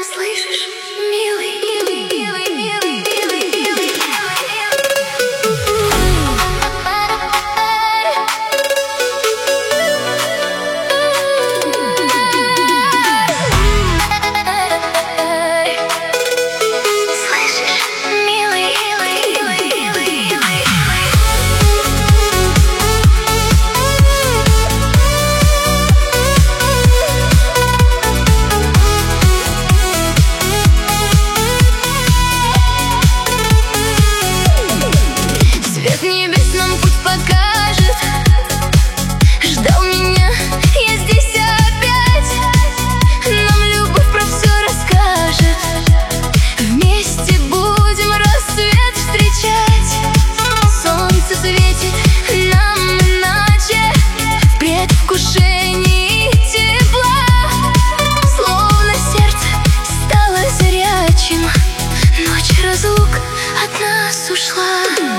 Слышишь, милый, милый, милый, милый, милый, милый, слышишь, милый, милый, милый, милый, милый. Свет небес нам путь покажет. Ждал меня, я здесь опять. Нам любовь про все расскажет. Вместе будем рассвет встречать. Солнце светит нам иначе, в предвкушении тепла. Словно сердце стало зрячим, ночь разлук от нас ушла.